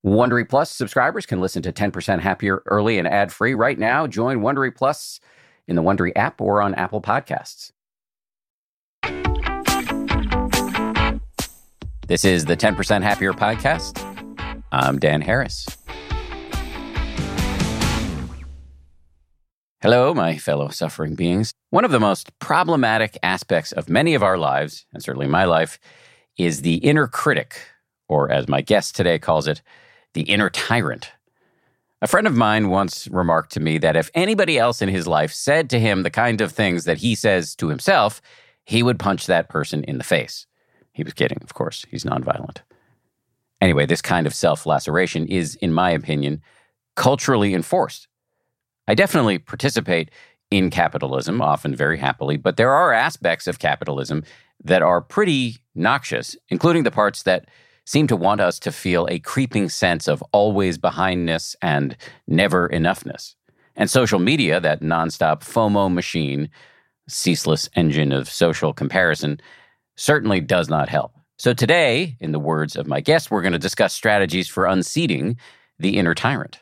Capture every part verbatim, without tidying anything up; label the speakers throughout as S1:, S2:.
S1: Wondery Plus subscribers can listen to ten percent Happier early and ad-free right now. Join Wondery Plus in the Wondery app or on Apple Podcasts. This is the ten percent Happier podcast. I'm Dan Harris. Hello, my fellow suffering beings. One of the most problematic aspects of many of our lives, and certainly my life, is the inner critic, or as my guest today calls it, the inner tyrant. A friend of mine once remarked to me that if anybody else in his life said to him the kind of things that he says to himself, he would punch that person in the face. He was kidding, of course. He's nonviolent. Anyway, this kind of self-laceration is, in my opinion, culturally enforced. I definitely participate in capitalism, often very happily, but there are aspects of capitalism that are pretty noxious, including the parts that seem to want us to feel a creeping sense of always behindness and never enoughness. And social media, that nonstop FOMO machine, ceaseless engine of social comparison, certainly does not help. So today, in the words of my guest, we're going to discuss strategies for unseating the inner tyrant.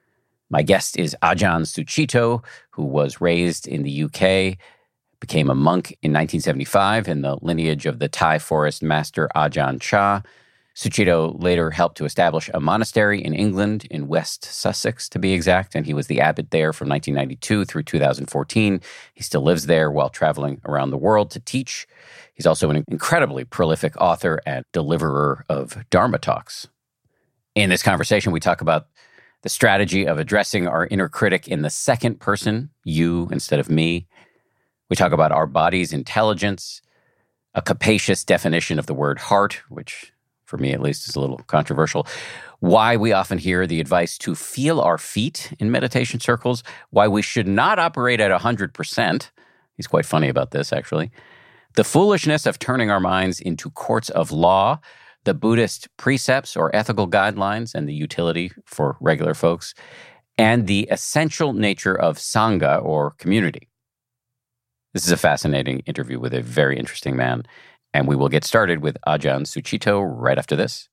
S1: My guest is Ajahn Sucitto, who was raised in the U K, became a monk in nineteen seventy-five in the lineage of the Thai forest master Ajahn Chah. Sucitto later helped to establish a monastery in England, in West Sussex to be exact, and he was the abbot there from nineteen ninety-two through two thousand fourteen. He still lives there while traveling around the world to teach. He's also an incredibly prolific author and deliverer of Dharma talks. In this conversation, we talk about the strategy of addressing our inner critic in the second person, you instead of me. We talk about our body's intelligence, a capacious definition of the word heart, which for me at least is a little controversial, why we often hear the advice to feel our feet in meditation circles, why we should not operate at one hundred percent. He's quite funny about this, actually. The foolishness of turning our minds into courts of law, the Buddhist precepts or ethical guidelines and the utility for regular folks, and the essential nature of Sangha or community. This is a fascinating interview with a very interesting man, and we will get started with Ajahn Sucitto right after this.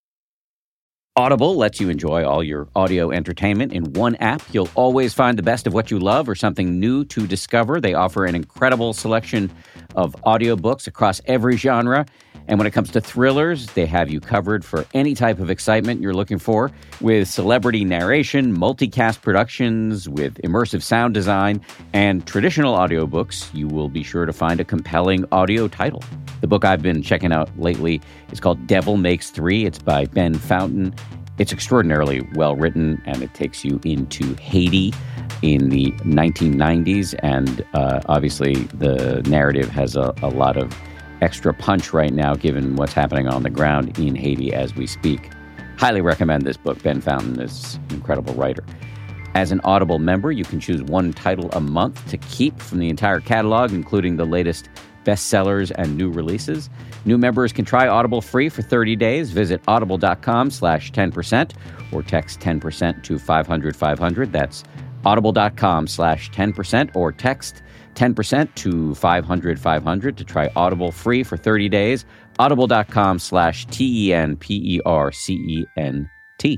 S1: Audible lets you enjoy all your audio entertainment in one app. You'll always find the best of what you love or something new to discover. They offer an incredible selection of audiobooks across every genre. And when it comes to thrillers, they have you covered for any type of excitement you're looking for, with celebrity narration, multicast productions, with immersive sound design, and traditional audiobooks. You will be sure to find a compelling audio title. The book I've been checking out lately is called Devil Makes Three. It's by Ben Fountain. It's extraordinarily well written, and it takes you into Haiti in the nineteen nineties. And uh, obviously, the narrative has a, a lot of extra punch right now, given what's happening on the ground in Haiti as we speak. Highly recommend this book. Ben Fountain is an incredible writer. As an Audible member, you can choose one title a month to keep from the entire catalog, including the latest bestsellers and new releases. New members can try Audible free for thirty days. Visit audible.com slash 10% or text ten percent to five hundred five hundred. That's audible.com slash 10% or text ten percent to five hundred five hundred to try Audible free for thirty days. Audible.com slash T E N P E R C E N T.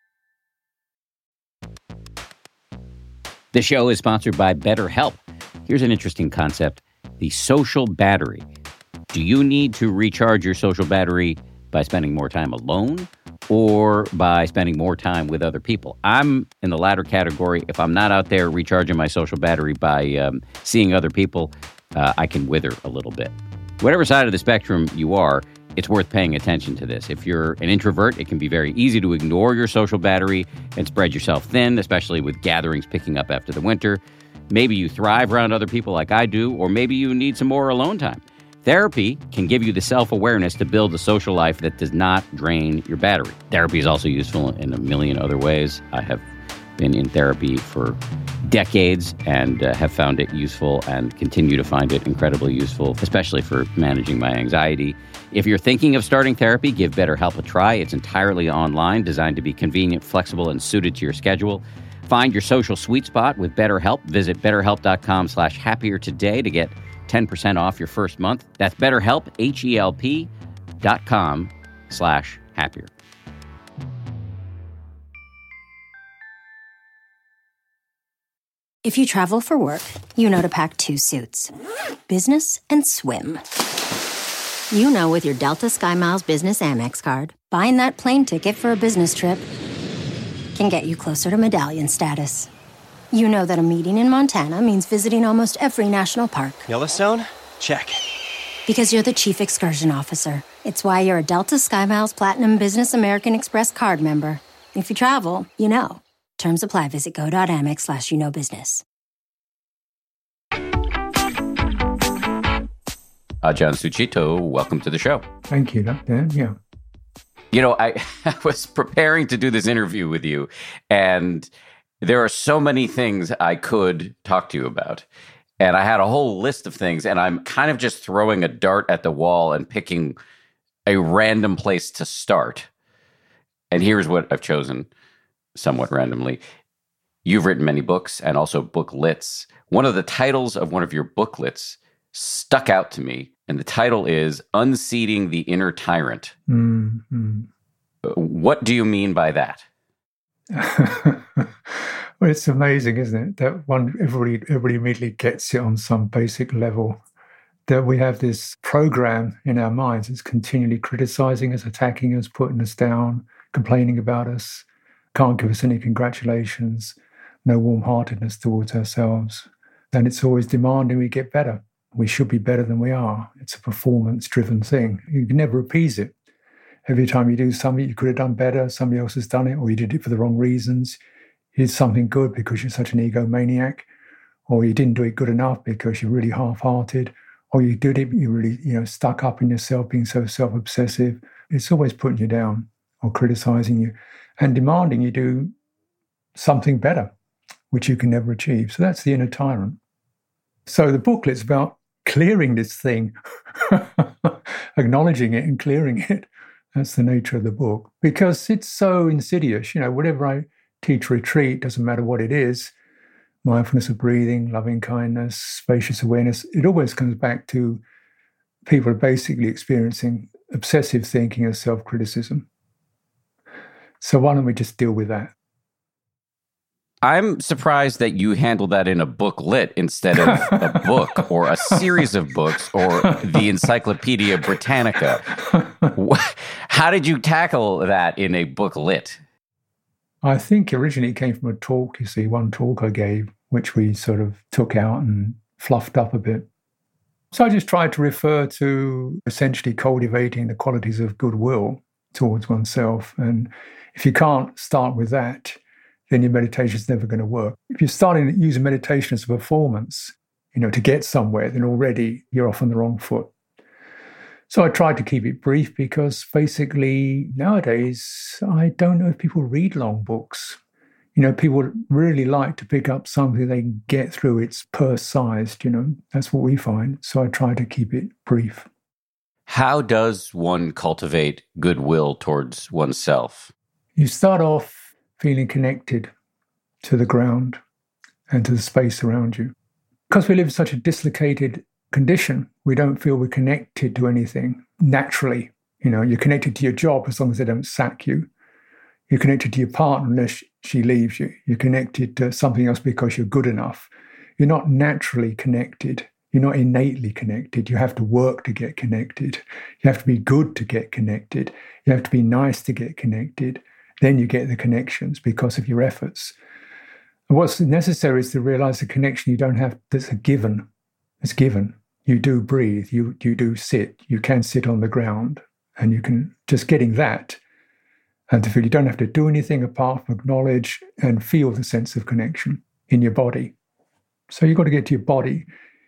S1: The show is sponsored by BetterHelp. Here's an interesting concept: the social battery. Do you need to recharge your social battery by spending more time alone or by spending more time with other people? I'm in the latter category. If I'm not out there recharging my social battery by um, seeing other people, uh, I can wither a little bit. Whatever side of the spectrum you are, it's worth paying attention to this. If you're an introvert, it can be very easy to ignore your social battery and spread yourself thin, especially with gatherings picking up after the winter. Maybe you thrive around other people like I do, or maybe you need some more alone time. Therapy can give you the self-awareness to build a social life that does not drain your battery. Therapy is also useful in a million other ways. I have been in therapy for decades and uh, have found it useful and continue to find it incredibly useful, especially for managing my anxiety. If you're thinking of starting therapy, give BetterHelp a try. It's entirely online, designed to be convenient, flexible, and suited to your schedule. Find your social sweet spot with BetterHelp. Visit betterhelp.com slash happier today to get ten percent off your first month. That's BetterHelp, H E L P dot com slash happier.
S2: If you travel for work, you know to pack two suits. Business and swim. You know with your Delta SkyMiles Business Amex card, buying that plane ticket for a business trip can get you closer to medallion status. You know that a meeting in Montana means visiting almost every national park.
S3: Yellowstone? Check.
S2: Because you're the chief excursion officer. It's why you're a Delta SkyMiles Platinum Business American Express card member. If you travel, you know. Terms apply. Visit go.amex slash you know business.
S1: Ajahn Suchito, welcome to the show.
S4: Thank you, Dan. Yeah.
S1: You know, I, I was preparing to do this interview with you, and there are so many things I could talk to you about. And I had a whole list of things, and I'm kind of just throwing a dart at the wall and picking a random place to start. And here's what I've chosen, somewhat randomly. You've written many books and also booklets. One of the titles of one of your booklets stuck out to me, and the title is Unseating the Inner Tyrant.
S4: Mm-hmm.
S1: What do you mean by that?
S4: Well, it's amazing, isn't it? That one, everybody, everybody immediately gets it on some basic level. That we have this program in our minds that's continually criticizing us, attacking us, putting us down, complaining about us, can't give us any congratulations, no warm-heartedness towards ourselves. And it's always demanding we get better. We should be better than we are. It's a performance-driven thing. You can never appease it. Every time you do something, you could have done better, somebody else has done it, or you did it for the wrong reasons. You did something good because you're such an egomaniac, or you didn't do it good enough because you're really half-hearted, or you did it, you're really, you know, stuck up in yourself, being so self-obsessive. It's always putting you down or criticizing you and demanding you do something better, which you can never achieve. So that's the inner tyrant. So the booklet's about clearing this thing, acknowledging it and clearing it. That's the nature of the book, because it's so insidious. You know, whatever I teach retreat, doesn't matter what it is, mindfulness of breathing, loving kindness, spacious awareness, it always comes back to people are basically experiencing obsessive thinking and self-criticism. So why don't we just deal with that?
S1: I'm surprised that you handled that in a booklet instead of a book or a series of books or the Encyclopedia Britannica. How did you tackle that in a booklet?
S4: I think originally it came from a talk, you see, one talk I gave, which we sort of took out and fluffed up a bit. So I just tried to refer to essentially cultivating the qualities of goodwill towards oneself. And if you can't start with that, then your meditation is never going to work. If you're starting to use meditation as a performance, you know, to get somewhere, then already you're off on the wrong foot. So I tried to keep it brief because basically nowadays, I don't know if people read long books. You know, people really like to pick up something they can get through. It's purse-sized, you know, that's what we find. So I try to keep it brief.
S1: How does one cultivate goodwill towards oneself?
S4: You start off feeling connected to the ground and to the space around you. Because we live in such a dislocated condition, we don't feel we're connected to anything naturally. You know, you're connected to your job as long as they don't sack you. You're connected to your partner unless she leaves you. You're connected to something else because you're good enough. You're not naturally connected. You're not innately connected. You have to work to get connected. You have to be good to get connected. You have to be nice to get connected. Then you get the connections because of your efforts. And what's necessary is to realize the connection you don't have, that's a given. It's given. You do breathe, you, you do sit, you can sit on the ground, and you can, just getting that, and to feel you don't have to do anything apart from acknowledge and feel the sense of connection in your body. So you've got to get to your body.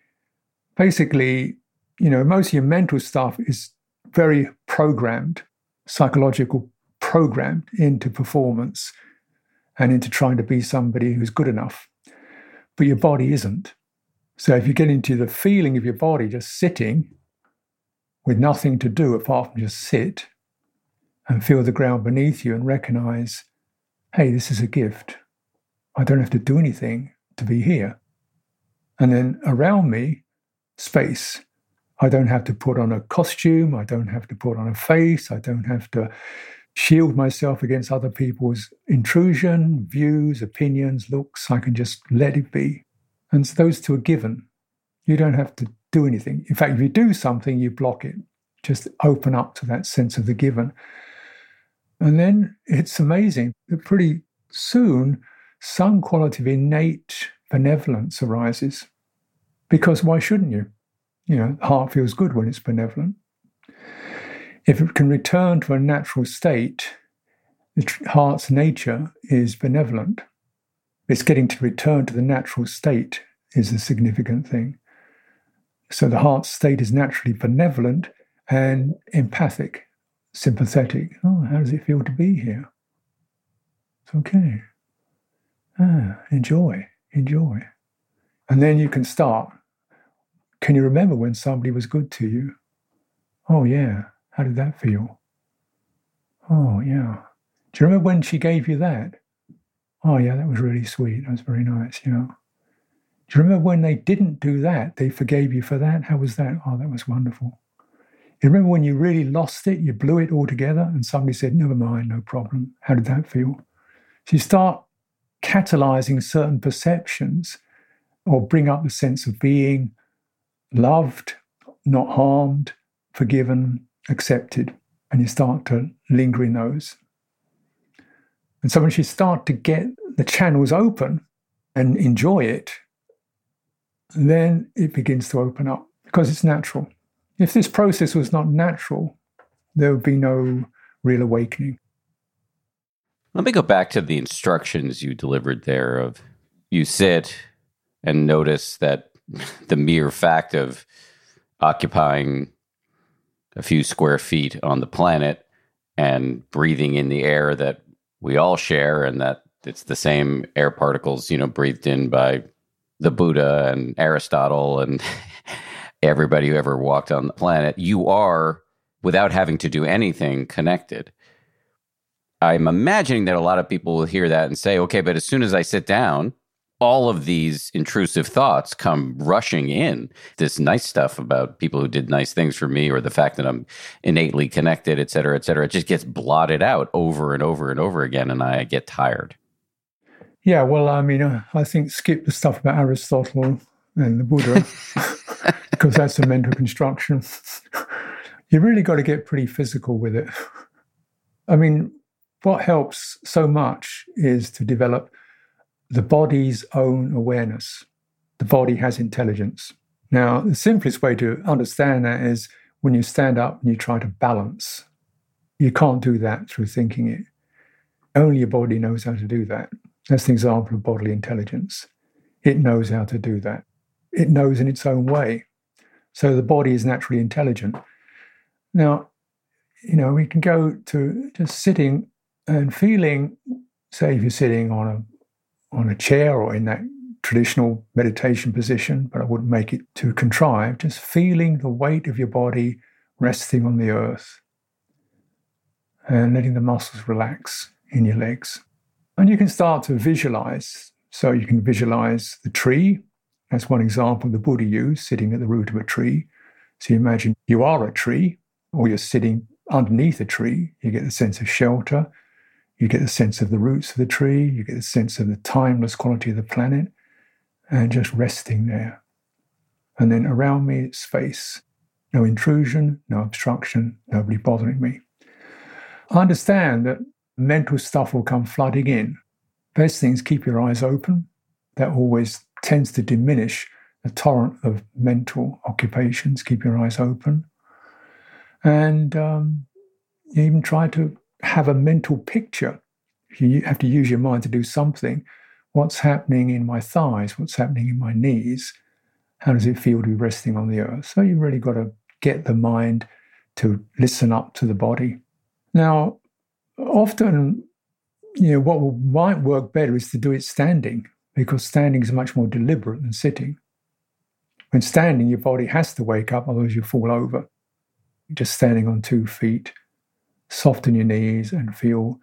S4: Basically, you know, most of your mental stuff is very programmed, psychological programmed into performance and into trying to be somebody who's good enough. But your body isn't. So if you get into the feeling of your body just sitting with nothing to do apart from just sit and feel the ground beneath you and recognize, hey, this is a gift. I don't have to do anything to be here. And then around me, space. I don't have to put on a costume. I don't have to put on a face. I don't have to shield myself against other people's intrusion, views, opinions, looks. I can just let it be. And so those two are given. You don't have to do anything. In fact, if you do something, you block it. Just open up to that sense of the given. And then it's amazing that pretty soon some quality of innate benevolence arises. Because why shouldn't you? You know, the heart feels good when it's benevolent. If it can return to a natural state, the heart's nature is benevolent. It's getting to return to the natural state is a significant thing. So the heart's state is naturally benevolent and empathic, sympathetic. Oh, how does it feel to be here? It's okay. Ah, enjoy, enjoy. And then you can start. Can you remember when somebody was good to you? Oh, yeah. How did that feel? Oh, yeah. Do you remember when she gave you that? Oh, yeah, that was really sweet. That was very nice, yeah. Do you remember when they didn't do that? They forgave you for that? How was that? Oh, that was wonderful. You remember when you really lost it, you blew it all together, and somebody said, never mind, no problem. How did that feel? So you start catalyzing certain perceptions or bring up the sense of being loved, not harmed, forgiven, accepted, and you start to linger in those. And so once you start to get the channels open and enjoy it, then it begins to open up because it's natural. If this process was not natural, there would be no real awakening.
S1: Let me go back to the instructions you delivered there of you sit and notice that the mere fact of occupying a few square feet on the planet and breathing in the air that we all share, and that it's the same air particles, you know, breathed in by the Buddha and Aristotle and everybody who ever walked on the planet, you are, without having to do anything, connected. I'm imagining that a lot of people will hear that and say, okay, but as soon as I sit down, all of these intrusive thoughts come rushing in. This nice stuff about people who did nice things for me, or the fact that I'm innately connected, et cetera, et cetera, it just gets blotted out over and over and over again, and I get tired.
S4: Yeah, well, I mean, uh, I think skip the stuff about Aristotle and the Buddha, because that's a mental construction. You really got to get pretty physical with it. I mean, what helps so much is to develop the body's own awareness. The body has intelligence. Now, the simplest way to understand that is when you stand up and you try to balance. You can't do that through thinking it. Only your body knows how to do that. That's an example of bodily intelligence. It knows how to do that. It knows in its own way. So the body is naturally intelligent. Now, you know, we can go to just sitting and feeling, say if you're sitting on a on a chair or in that traditional meditation position, but I wouldn't make it too contrived, just feeling the weight of your body resting on the earth and letting the muscles relax in your legs. And you can start to visualize. So you can visualize the tree. That's one example the Buddha used, sitting at the root of a tree. So you imagine you are a tree, or you're sitting underneath a tree. You get the sense of shelter. You get the sense of the roots of the tree. You get the sense of the timeless quality of the planet, and just resting there. And then around me, it's space. No intrusion, no obstruction, nobody bothering me. I understand that mental stuff will come flooding in. Best thing is keep your eyes open. That always tends to diminish the torrent of mental occupations. Keep your eyes open. And um, you even try to have a mental picture. If you have to use your mind to do something, what's happening in my thighs? What's happening in my knees? How does it feel to be resting on the earth? So you've really got to get the mind to listen up to the body. Now, often, you know, what might work better is to do it standing, because standing is much more deliberate than sitting. When standing, your body has to wake up, otherwise you fall over. You're just standing on two feet. Soften your knees and feel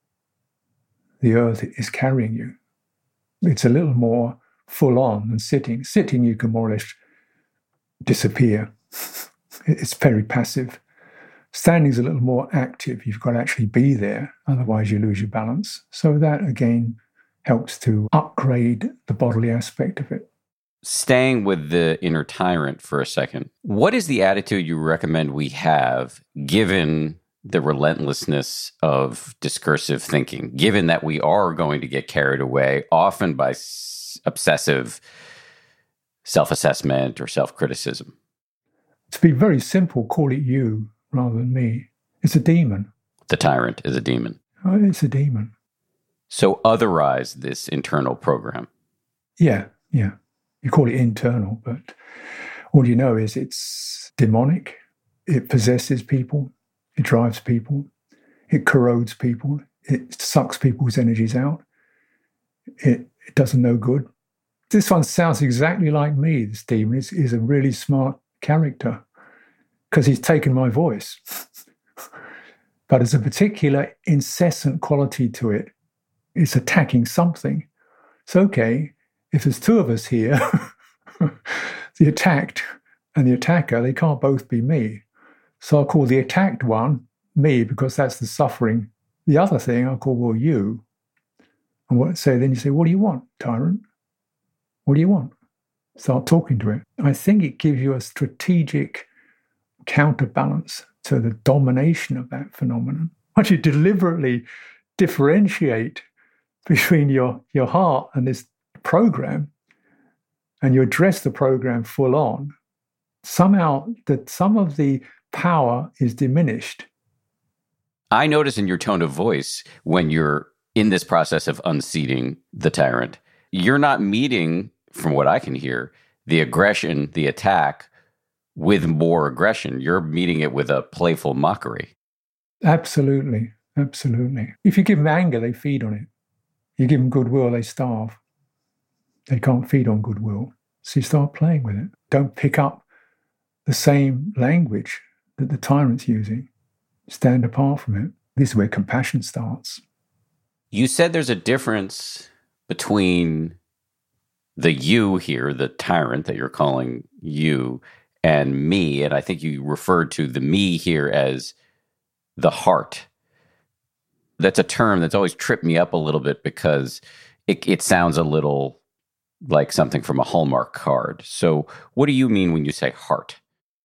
S4: the earth is carrying you. It's a little more full on than sitting. Sitting, you can more or less disappear. It's very passive. Standing's a little more active. You've got to actually be there, otherwise you lose your balance. So that, again, helps to upgrade the bodily aspect of it.
S1: Staying with the inner tyrant for a second, what is the attitude you recommend we have given the relentlessness of discursive thinking, given that we are going to get carried away, often by s- obsessive self-assessment or self-criticism?
S4: To be very simple, call it you rather than me. It's a demon.
S1: The tyrant is a demon.
S4: Oh, it's a demon.
S1: So otherize this internal program.
S4: Yeah, yeah. You call it internal, but all you know is it's demonic. It possesses people. It drives people. It corrodes people. It sucks people's energies out. It, it does them no good. This one sounds exactly like me, this demon. He's, he's a really smart character because he's taken my voice. But there's a particular incessant quality to it. It's attacking something. It's okay. If there's two of us here, the attacked and the attacker, they can't both be me. So I'll call the attacked one me because that's the suffering. The other thing I'll call, well, you. And what say then you say, what do you want, tyrant? What do you want? Start talking to it. I think it gives you a strategic counterbalance to the domination of that phenomenon. Once you deliberately differentiate between your, your heart and this program, and you address the program full on, somehow that some of the power is diminished.
S1: I notice in your tone of voice when you're in this process of unseating the tyrant, you're not meeting, from what I can hear, the aggression, the attack with more aggression. You're meeting it with a playful mockery.
S4: Absolutely. Absolutely. If you give them anger, they feed on it. You give them goodwill, they starve. They can't feed on goodwill. So you start playing with it. Don't pick up the same language that the tyrant's using. Stand apart from it. This is where compassion starts.
S1: You said there's a difference between the you here, the tyrant that you're calling you, and me. And I think you referred to the me here as the heart. That's a term that's always tripped me up a little bit because it, it sounds a little like something from a Hallmark card. So what do you mean when you say heart?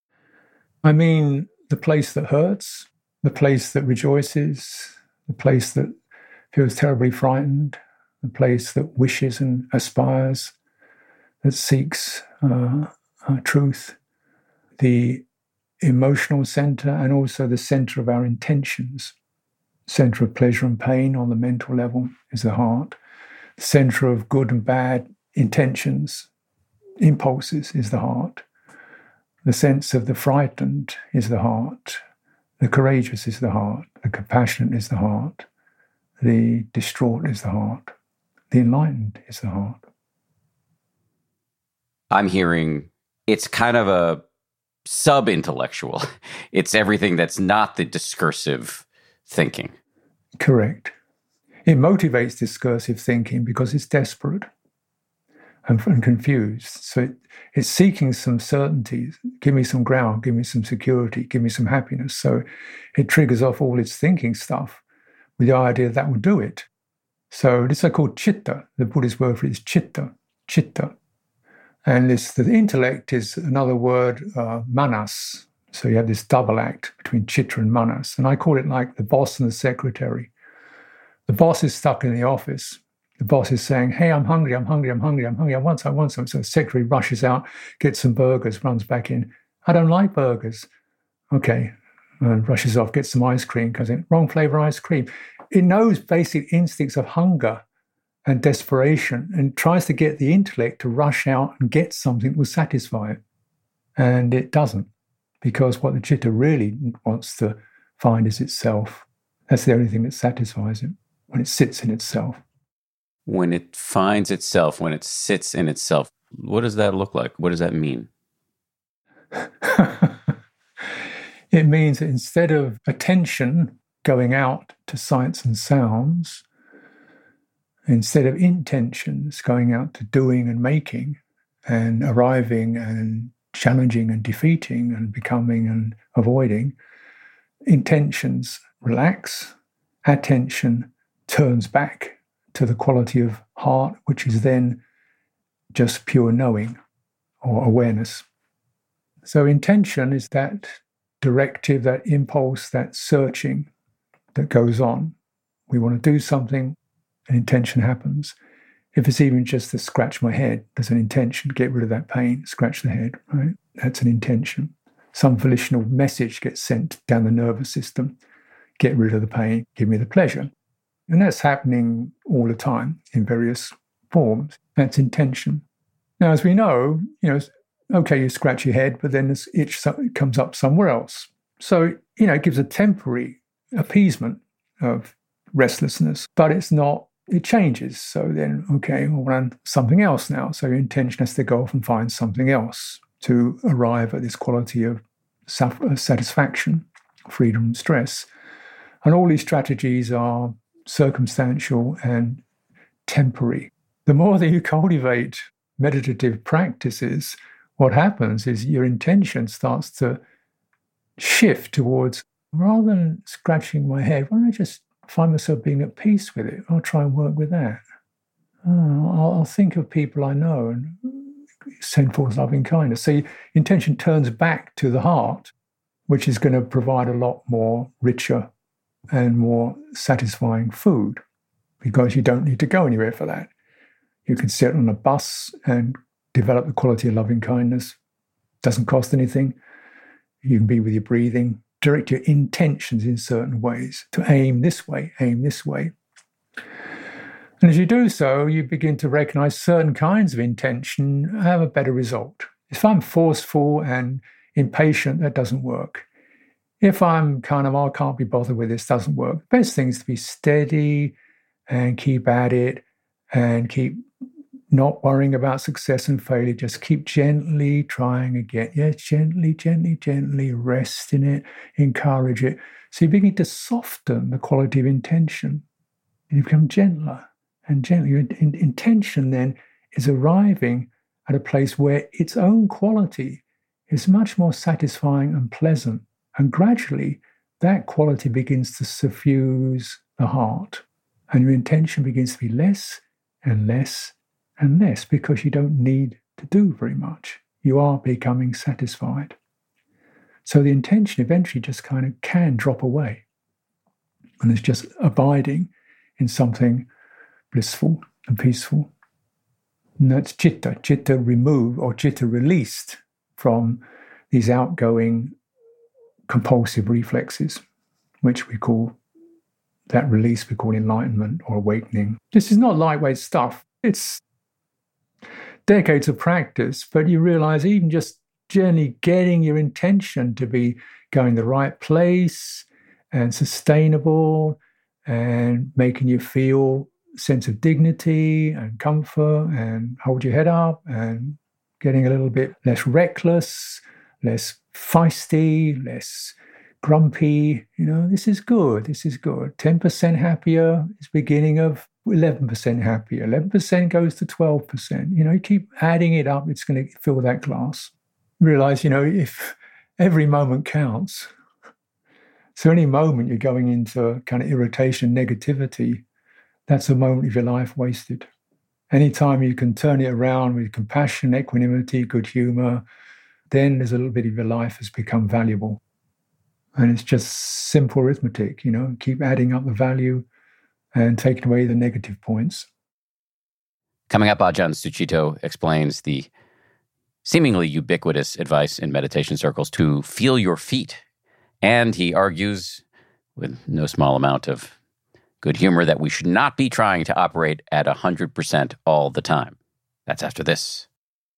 S4: I mean the place that hurts, the place that rejoices, the place that feels terribly frightened, the place that wishes and aspires, that seeks uh, uh, truth, the emotional center, and also the center of our intentions. Center of pleasure and pain on the mental level is the heart. The center of good and bad intentions, impulses, is the heart. The sense of the frightened is the heart. The courageous is the heart. The compassionate is the heart. The distraught is the heart. The enlightened is the heart.
S1: I'm hearing it's kind of a sub-intellectual. It's everything that's not the discursive thinking.
S4: Correct. It motivates discursive thinking because it's desperate and, and confused. So it, it's seeking some certainty. Give me some ground, give me some security, give me some happiness. So it triggers off all its thinking stuff with the idea that will do it. So this is called chitta. The Buddhist word for it is chitta, chitta. And this, the intellect is another word, uh, manas. So you have this double act between chitta and manas. And I call it like the boss and the secretary. The boss is stuck in the office. The boss is saying, hey, I'm hungry, I'm hungry, I'm hungry, I'm hungry, I want some, I want some. So the secretary rushes out, gets some burgers, runs back in. I don't like burgers. Okay. And rushes off, gets some ice cream, comes in, wrong flavor ice cream. It knows basic instincts of hunger and desperation and tries to get the intellect to rush out and get something that will satisfy it. And it doesn't, because what the chitta really wants to find is itself. That's the only thing that satisfies it, when it sits in itself.
S1: When it finds itself, when it sits in itself, what does that look like? What does that mean?
S4: It means that instead of attention going out to sights and sounds, instead of intentions going out to doing and making and arriving and challenging and defeating and becoming and avoiding, intentions relax, attention turns back to the quality of heart, which is then just pure knowing or awareness. So intention is that directive, that impulse, that searching that goes on. We want to do something, an intention happens. If it's even just to scratch my head, there's an intention, get rid of that pain, scratch the head, right? That's an intention. Some volitional message gets sent down the nervous system, get rid of the pain, give me the pleasure. And that's happening all the time in various forms. That's intention. Now, as we know, you know, okay, you scratch your head, but then this itch comes up somewhere else. So, you know, it gives a temporary appeasement of restlessness, but it's not, it changes. So then, okay, I want something else now. So your intention has to go off and find something else to arrive at this quality of satisfaction, freedom and stress. And all these strategies are circumstantial and temporary. The more that you cultivate meditative practices, what happens is your intention starts to shift towards, rather than scratching my head, why don't I just find myself being at peace with it? I'll try and work with that. Oh, I'll, I'll think of people I know and send forth loving kindness. So your intention turns back to the heart, which is going to provide a lot more richer and more satisfying food, because you don't need to go anywhere for that. You can sit on a bus and develop the quality of loving kindness. Doesn't cost anything. You can be with your breathing. Direct your intentions in certain ways to aim this way, aim this way. And as you do so, you begin to recognize certain kinds of intention have a better result. If I'm forceful and impatient, that doesn't work. If I'm kind of, oh, I can't be bothered with this, doesn't work. The best thing is to be steady and keep at it and keep not worrying about success and failure. Just keep gently trying again. Yes, gently, gently, gently rest in it, encourage it. So you begin to soften the quality of intention. You become gentler and gentler. Your in- intention then is arriving at a place where its own quality is much more satisfying and pleasant. And gradually, that quality begins to suffuse the heart. And your intention begins to be less and less and less, because you don't need to do very much. You are becoming satisfied. So the intention eventually just kind of can drop away. And it's just abiding in something blissful and peaceful. And that's citta, citta removed or citta released from these outgoing compulsive reflexes, which we call, that release we call enlightenment or awakening. This is not lightweight stuff. It's decades of practice, but you realize even just generally getting your intention to be going the right place and sustainable and making you feel a sense of dignity and comfort and hold your head up and getting a little bit less reckless, less feisty, less grumpy. You know, this is good, this is good. ten percent happier is beginning of eleven percent happier. eleven percent goes to twelve percent. You know, you keep adding it up, it's going to fill that glass. Realize, you know, if every moment counts. So any moment you're going into kind of irritation, negativity, that's a moment of your life wasted. Anytime you can turn it around with compassion, equanimity, good humor, then there's a little bit of your life has become valuable. And it's just simple arithmetic, you know, keep adding up the value and taking away the negative points.
S1: Coming up, Ajahn Sucitto explains the seemingly ubiquitous advice in meditation circles to feel your feet. And he argues, with no small amount of good humor, that we should not be trying to operate at one hundred percent all the time. That's after this.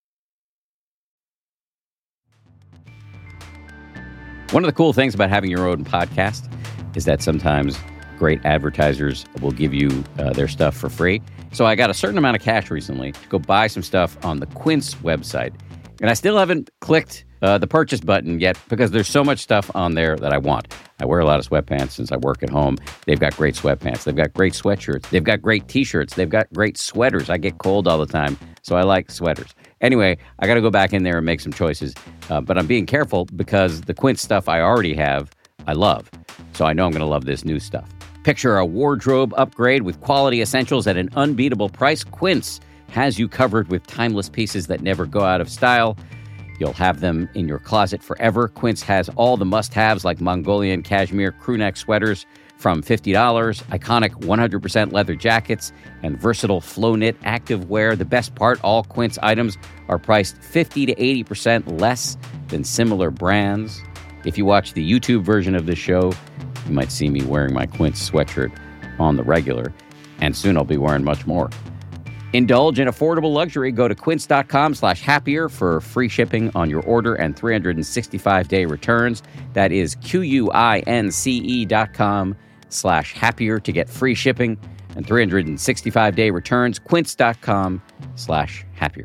S1: One of the cool things about having your own podcast is that sometimes great advertisers will give you uh, their stuff for free. So I got a certain amount of cash recently to go buy some stuff on the Quince website. And I still haven't clicked uh, the purchase button yet because there's so much stuff on there that I want. I wear a lot of sweatpants since I work at home. They've got great sweatpants. They've got great sweatshirts. They've got great t-shirts. They've got great sweaters. I get cold all the time, so I like sweaters. Anyway, I got to go back in there and make some choices. Uh, but I'm being careful because the Quince stuff I already have, I love. So I know I'm going to love this new stuff. Picture a wardrobe upgrade with quality essentials at an unbeatable price. Quince has you covered with timeless pieces that never go out of style. You'll have them in your closet forever. Quince has all the must-haves like Mongolian cashmere crewneck sweaters from fifty dollars, iconic one hundred percent leather jackets, and versatile flow-knit activewear. The best part, all Quince items are priced fifty to eighty percent less than similar brands. If you watch the YouTube version of this show, you might see me wearing my Quince sweatshirt on the regular, and soon I'll be wearing much more. Indulge in affordable luxury. Go to quince.com slash happier for free shipping on your order and three hundred sixty-five day returns. That is Q-U-I-N-C-E dot com slash happier to get free shipping and three hundred sixty-five day returns. Quince.com slash happier.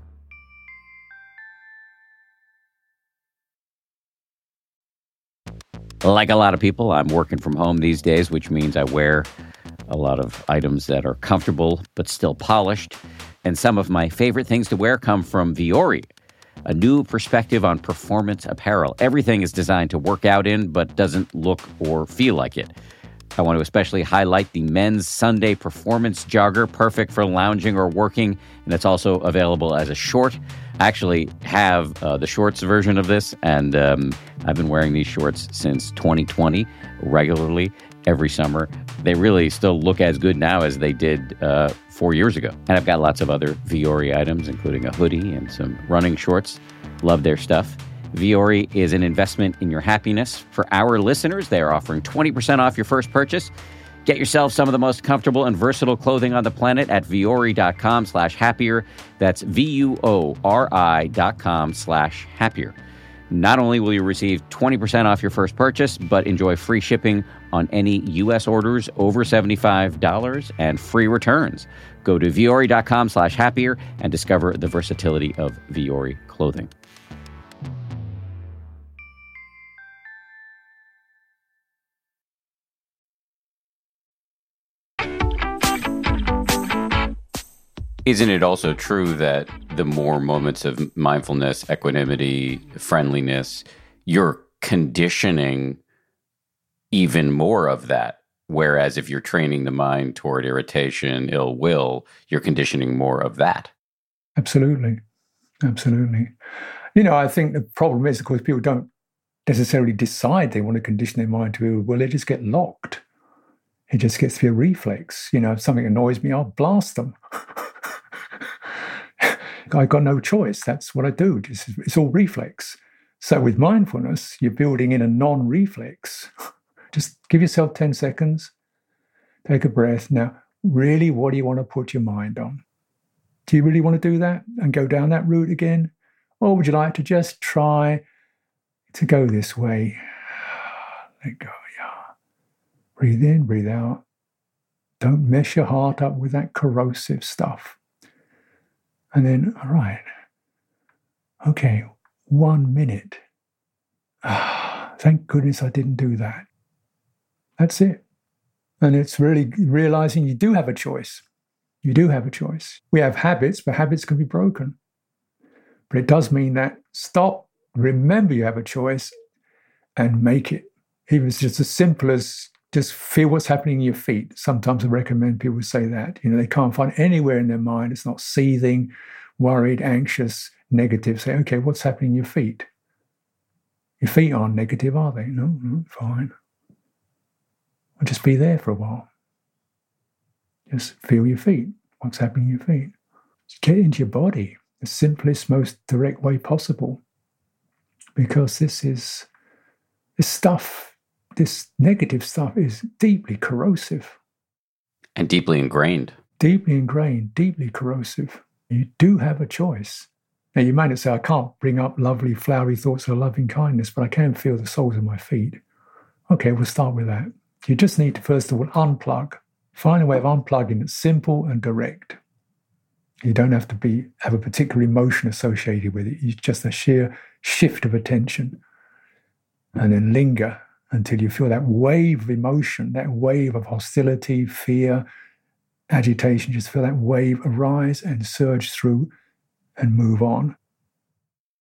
S1: Like a lot of people, I'm working from home these days, which means I wear a lot of items that are comfortable but still polished. And some of my favorite things to wear come from Vuori, a new perspective on performance apparel. Everything is designed to work out in, but doesn't look or feel like it. I want to especially highlight the men's Sunday performance jogger, perfect for lounging or working, and it's also available as a short. I actually have uh, the shorts version of this, and um, I've been wearing these shorts since twenty twenty regularly every summer. They really still look as good now as they did uh, four years ago. And I've got lots of other Vuori items, including a hoodie and some running shorts. Love their stuff. Vuori is an investment in your happiness. For our listeners, they are offering twenty percent off your first purchase. Get yourself some of the most comfortable and versatile clothing on the planet at Vuori.com slash happier. That's V-U-O-R-I dot com slash happier. Not only will you receive twenty percent off your first purchase, but enjoy free shipping on any U S orders over seventy-five dollars and free returns. Go to Vuori.com slash happier and discover the versatility of Vuori clothing. Isn't it also true that the more moments of mindfulness, equanimity, friendliness, you're conditioning even more of that? Whereas if you're training the mind toward irritation, ill will, you're conditioning more of that.
S4: Absolutely. Absolutely. You know, I think the problem is, of course, people don't necessarily decide they want to condition their mind to ill will. They just get locked. It just gets to be a reflex. You know, if something annoys me, I'll blast them. I've got no choice. That's what I do. Just, it's all reflex. So with mindfulness, you're building in a non-reflex. Just give yourself ten seconds. Take a breath. Now, really, what do you want to put your mind on? Do you really want to do that and go down that route again? Or would you like to just try to go this way? Let go, yeah. Breathe in, breathe out. Don't mess your heart up with that corrosive stuff. And then, all right, okay, one minute. Ah, thank goodness I didn't do that. That's it. And it's really realizing you do have a choice. You do have a choice. We have habits, but habits can be broken. But it does mean that stop, remember you have a choice, and make it. Even if it's just as simple as just feel what's happening in your feet. Sometimes I recommend people say that. You know, they can't find anywhere in their mind. It's not seething, worried, anxious, negative. Say, okay, what's happening in your feet? Your feet aren't negative, are they? No, no, fine. Well, just be there for a while. Just feel your feet. What's happening in your feet? Just get into your body, the simplest, most direct way possible. Because this is, this stuff, this negative stuff is deeply corrosive.
S1: And deeply ingrained.
S4: Deeply ingrained, deeply corrosive. You do have a choice. Now, you might not say, I can't bring up lovely, flowery thoughts of loving kindness, but I can feel the soles of my feet. Okay, we'll start with that. You just need to, first of all, unplug. Find a way of unplugging that's simple and direct. You don't have to be have a particular emotion associated with it. It's just a sheer shift of attention. And then linger until you feel that wave of emotion, that wave of hostility, fear, agitation. Just feel that wave arise and surge through and move on.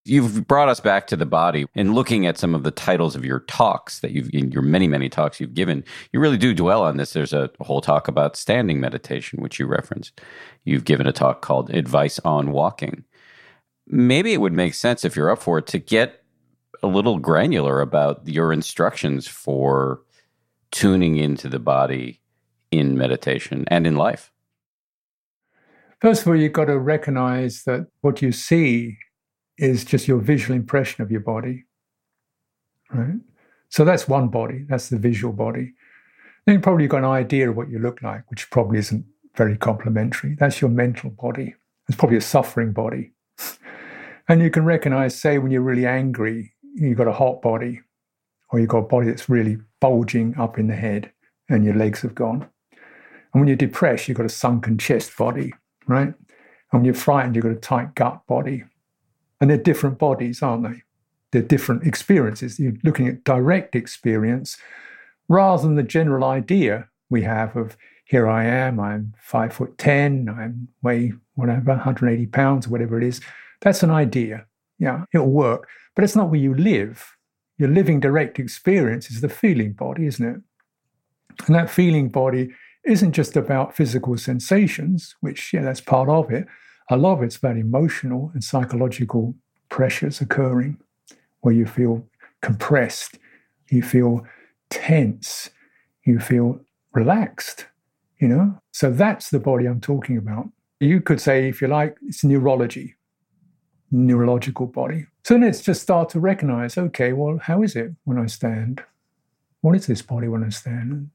S1: You've brought us back to the body, and looking at some of the titles of your talks that you've, in your many, many talks you've given, you really do dwell on this. There's a whole talk about standing meditation, which you referenced. You've given a talk called Advice on Walking. Maybe it would make sense, if you're up for it, to get a little granular about your instructions for tuning into the body in meditation and in life.
S4: First of all, you've got to recognize that what you see is just your visual impression of your body, right? So that's one body, that's the visual body. Then you've probably got an idea of what you look like, which probably isn't very complimentary. That's your mental body. It's probably a suffering body. And you can recognize, say, when you're really angry, you've got a hot body, or you've got a body that's really bulging up in the head and your legs have gone. And when you're depressed, you've got a sunken chest body, right? And when you're frightened, you've got a tight gut body. And they're different bodies, aren't they? They're different experiences. You're looking at direct experience rather than the general idea we have of, here I am, I'm five foot ten, I weigh whatever, one hundred eighty pounds, or whatever it is. That's an idea. Yeah, it'll work. But it's not where you live. Your living direct experience is the feeling body, isn't it? And that feeling body isn't just about physical sensations, which, yeah, that's part of it. A lot of it's about emotional and psychological pressures occurring, where you feel compressed, you feel tense, you feel relaxed, you know? So that's the body I'm talking about. You could say, if you like, it's neurology, neurological body. So let's just start to recognize, okay, well, how is it when I stand? What is this body when I stand?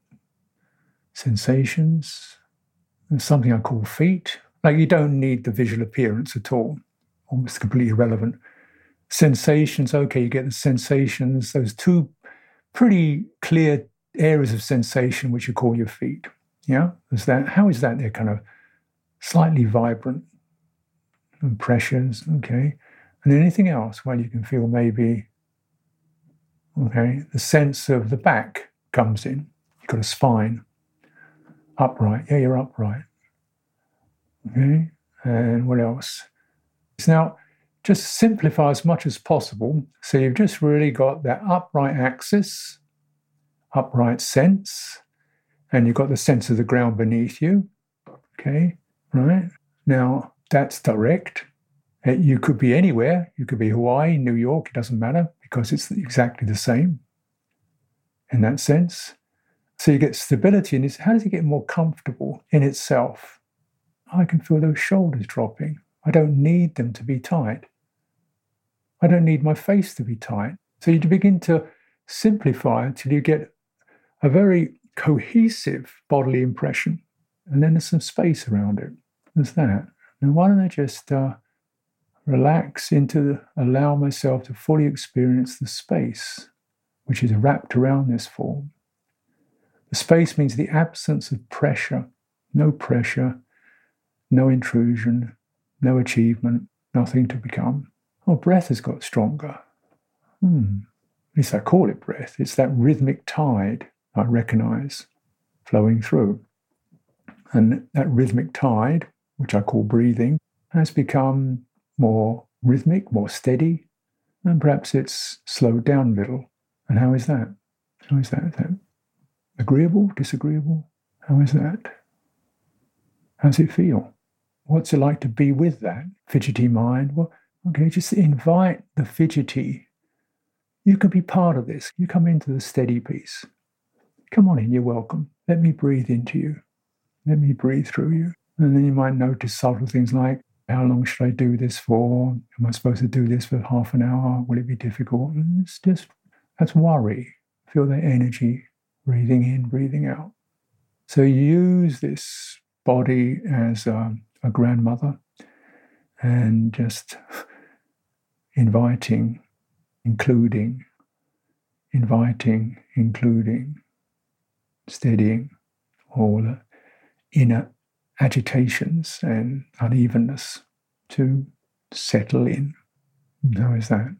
S4: Sensations. There's something I call feet. Like, you don't need the visual appearance at all. Almost completely irrelevant. Sensations, okay, you get the sensations, those two pretty clear areas of sensation, which you call your feet. Yeah? Is that, how is that? They're kind of slightly vibrant and pressures, okay. And anything else? Well, you can feel maybe, okay, the sense of the back comes in. You've got a spine. Upright. Yeah, you're upright. Okay, and what else? So now, just simplify as much as possible. So you've just really got that upright axis, upright sense, and you've got the sense of the ground beneath you. Okay, right? Now, that's direct. You could be anywhere. You could be Hawaii, New York, it doesn't matter, because it's exactly the same in that sense. So you get stability in this. How does it get more comfortable in itself? I can feel those shoulders dropping. I don't need them to be tight. I don't need my face to be tight. So you begin to simplify until you get a very cohesive bodily impression. And then there's some space around it. There's that. Now, why don't I just uh, relax into, the, allow myself to fully experience the space, which is wrapped around this form. The space means the absence of pressure, no pressure, no intrusion, no achievement, nothing to become. Oh, breath has got stronger. Hmm. At least I call it breath. It's that rhythmic tide I recognize flowing through. And that rhythmic tide, which I call breathing, has become more rhythmic, more steady, and perhaps it's slowed down a little. And how is that? How is that? Is that agreeable, disagreeable? How is that? How does it feel? What's it like to be with that fidgety mind? Well, okay, just invite the fidgety. You can be part of this. You come into the steady piece. Come on in, you're welcome. Let me breathe into you. Let me breathe through you. And then you might notice subtle things like, how long should I do this for? Am I supposed to do this for half an hour? Will it be difficult? And it's just, that's worry. Feel that energy, breathing in, breathing out. So use this body as a, a grandmother and just inviting, including, inviting, including, steadying all the inner agitations and unevenness to settle in. How is that?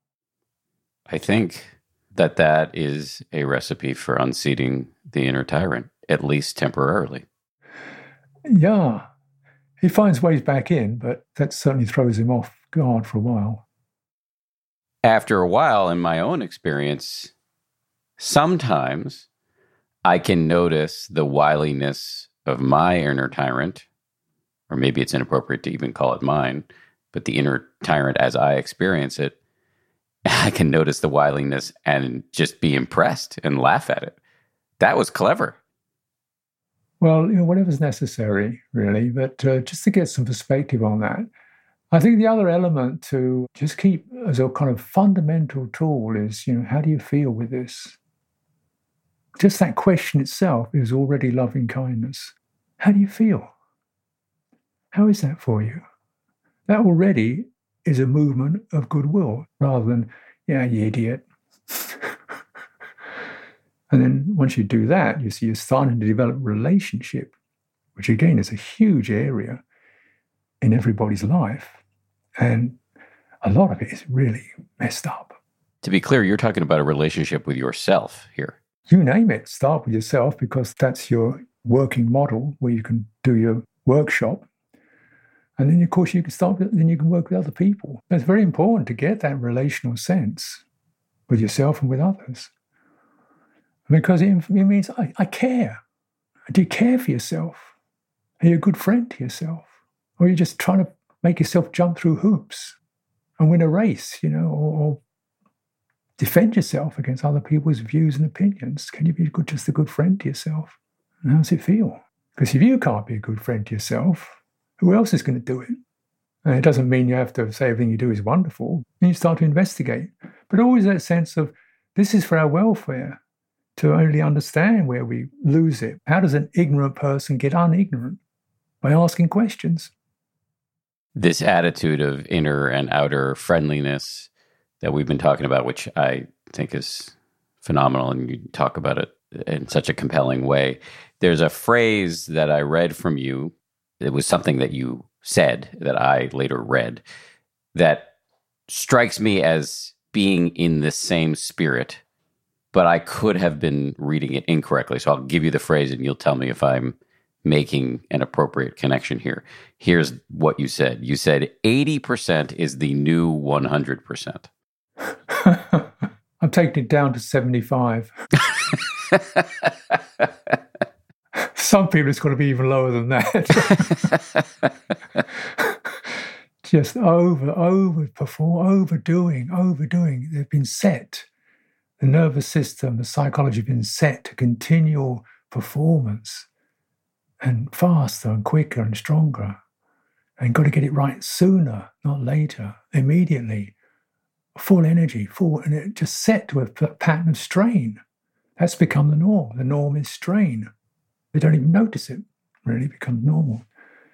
S1: I think that that is a recipe for unseating the inner tyrant, at least temporarily.
S4: Yeah. He finds ways back in, but that certainly throws him off guard for a while.
S1: After a while, in my own experience, sometimes I can notice the wiliness of my inner tyrant, or maybe it's inappropriate to even call it mine, but the inner tyrant as I experience it, I can notice the wiliness and just be impressed and laugh at it. That was clever.
S4: Well, you know, whatever's necessary, really, but uh, just to get some perspective on that, I think the other element to just keep as a kind of fundamental tool is, you know, how do you feel with this? Just that question itself is already loving kindness. How do you feel? How is that for you? That already is a movement of goodwill rather than, yeah, you idiot. And then once you do that, you see you're starting to develop a relationship, which again is a huge area in everybody's life. And a lot of it is really messed up.
S1: To be clear, you're talking about a relationship with yourself here.
S4: You name it. Start with yourself because that's your working model where you can do your workshop. And then, of course, you can start, then you can work with other people. It's very important to get that relational sense with yourself and with others. Because it, it means I, I care. Do you care for yourself? Are you a good friend to yourself? Or are you just trying to make yourself jump through hoops and win a race, you know, or, or defend yourself against other people's views and opinions? Can you be good, just a good friend to yourself? And how does it feel? Because if you can't be a good friend to yourself, who else is going to do it? And it doesn't mean you have to say everything you do is wonderful. Then you start to investigate. But always that sense of this is for our welfare, to only understand where we lose it. How does an ignorant person get unignorant? By asking questions.
S1: This attitude of inner and outer friendliness that we've been talking about, which I think is phenomenal, and you talk about it in such a compelling way. There's a phrase that I read from you. It was something that you said that I later read that strikes me as being in the same spirit, but I could have been reading it incorrectly. So I'll give you the phrase and you'll tell me if I'm making an appropriate connection here. Here's what you said. You said eighty percent is the new one hundred percent.
S4: I'm taking it down to seventy-five. Some people it's going to be even lower than that. Just over, over perform, overdoing, overdoing. They've been set. The nervous system, the psychology have been set to continual performance and faster and quicker and stronger. And got to get it right sooner, not later, immediately. Full energy, full, and it just set to a pattern of strain. That's become the norm. The norm is strain. They don't even notice it. Really becomes normal.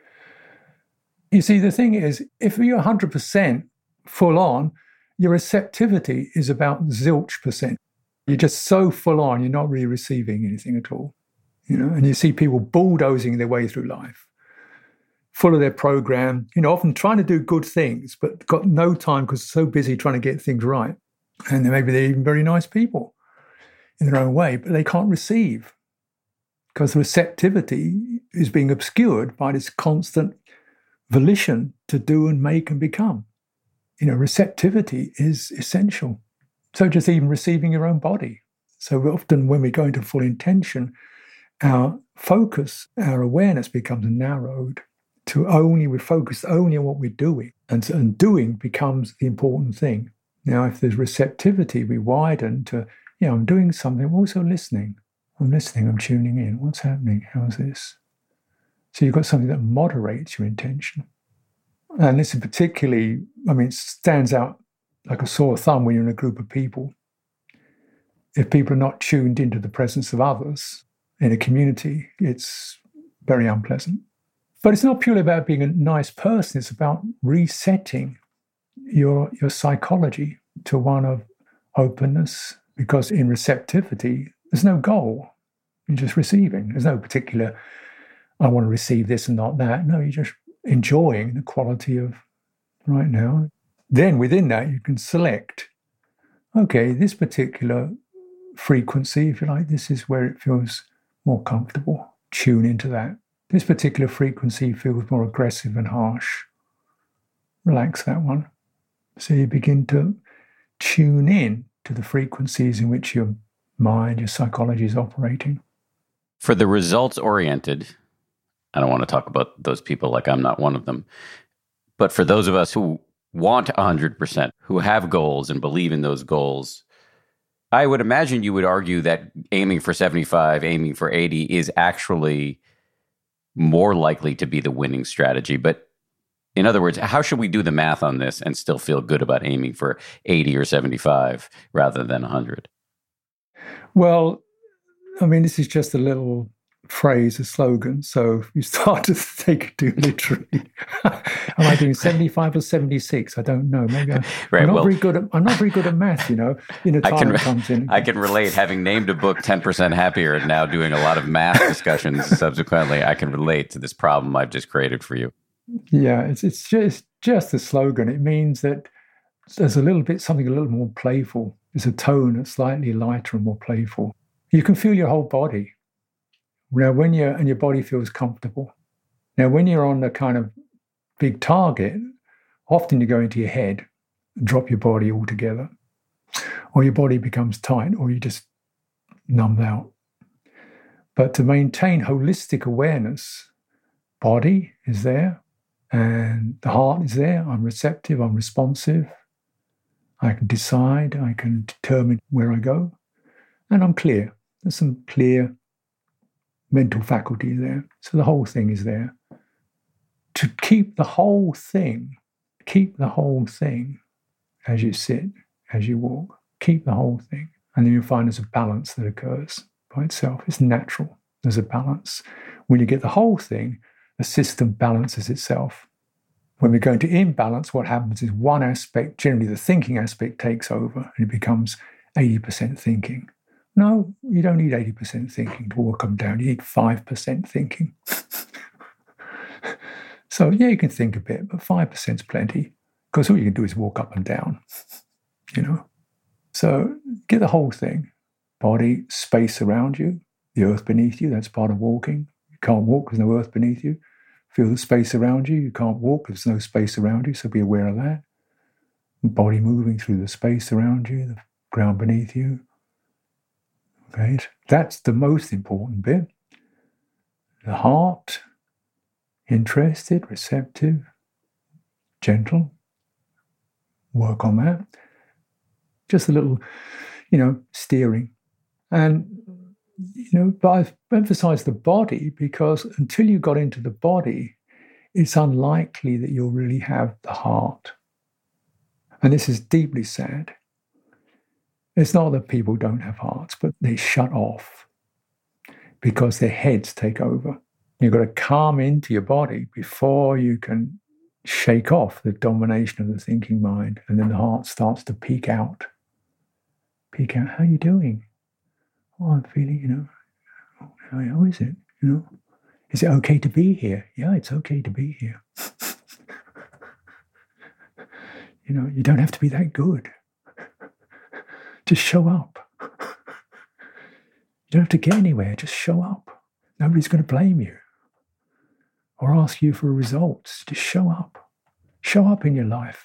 S4: You see, the thing is, if you're one hundred percent full on, your receptivity is about zilch percent. You're just so full on, you're not really receiving anything at all. You know, and you see people bulldozing their way through life, full of their program, you know, often trying to do good things, but got no time because they're so busy trying to get things right. And then maybe they're even very nice people in their own way, but they can't receive because the receptivity is being obscured by this constant volition to do and make and become. You know, receptivity is essential. So just even receiving your own body. So often when we go into full intention, our focus, our awareness becomes narrowed to only, we're focused only on what we're doing. And, and doing becomes the important thing. Now, if there's receptivity, we widen to, yeah, I'm doing something, I'm also listening. I'm listening, I'm tuning in. What's happening? How's this? So you've got something that moderates your intention. And this is particularly, I mean, it stands out like a sore thumb when you're in a group of people. If people are not tuned into the presence of others in a community, it's very unpleasant. But it's not purely about being a nice person. It's about resetting your, your psychology to one of openness, because in receptivity, there's no goal. You're just receiving. There's no particular, I want to receive this and not that. No, you're just enjoying the quality of right now. Then within that, you can select, okay, this particular frequency, if you like, this is where it feels more comfortable. Tune into that. This particular frequency feels more aggressive and harsh. Relax that one. So you begin to tune in to the frequencies in which your mind, your psychology is operating.
S1: For the results-oriented, I don't want to talk about those people like I'm not one of them, but for those of us who want one hundred percent, who have goals and believe in those goals, I would imagine you would argue that aiming for seventy-five, aiming for eighty is actually more likely to be the winning strategy. But in other words, how should we do the math on this and still feel good about aiming for eighty or seventy-five rather than one hundred?
S4: Well, I mean, this is just a little phrase, a slogan. So you start to take it too literally. Am I doing seventy-five or seventy-six? I don't know. Maybe I'm,
S1: right,
S4: I'm not
S1: well,
S4: very good at. I'm not very good at math. You know, you know, time comes in.
S1: I can relate. Having named a book ten percent Happier and now doing a lot of math discussions subsequently, I can relate to this problem I've just created for you.
S4: Yeah, it's it's just just a slogan. It means that there's a little bit something a little more playful. There's a tone that's slightly lighter and more playful. You can feel your whole body. Now, when you're, and your body feels comfortable. Now, when you're on the kind of big target, often you go into your head and drop your body altogether, or your body becomes tight, or you just numb out. But to maintain holistic awareness, body is there, and the heart is there. I'm receptive, I'm responsive. I can decide, I can determine where I go, and I'm clear. There's some clear mental faculty there. So the whole thing is there. To keep the whole thing, keep the whole thing as you sit, as you walk, keep the whole thing. And then you'll find there's a balance that occurs by itself. It's natural. There's a balance. When you get the whole thing, the system balances itself. When we go into imbalance, what happens is one aspect, generally the thinking aspect, takes over and it becomes eighty percent thinking. No, you don't need eighty percent thinking to walk up and down. You need five percent thinking. So, yeah, you can think a bit, but five percent is plenty because all you can do is walk up and down, you know. So get the whole thing. Body, space around you, the earth beneath you, that's part of walking. You can't walk, there's no earth beneath you. Feel the space around you. You can't walk, there's no space around you, so be aware of that. Body moving through the space around you, the ground beneath you. Okay, that's the most important bit. The heart, interested, receptive, gentle. Work on that. Just a little, you know, steering. And, you know, but I've emphasized the body because until you got into the body, it's unlikely that you'll really have the heart. And this is deeply sad. It's not that people don't have hearts, but they shut off because their heads take over. You've got to calm into your body before you can shake off the domination of the thinking mind. And then the heart starts to peek out. Peek out, how are you doing? Oh, I'm feeling, you know, how, how is it? You know, is it okay to be here? Yeah, it's okay to be here. You know, you don't have to be that good. Just show up. You don't have to get anywhere, just show up. Nobody's going to blame you or ask you for results. Just show up. Show up in your life.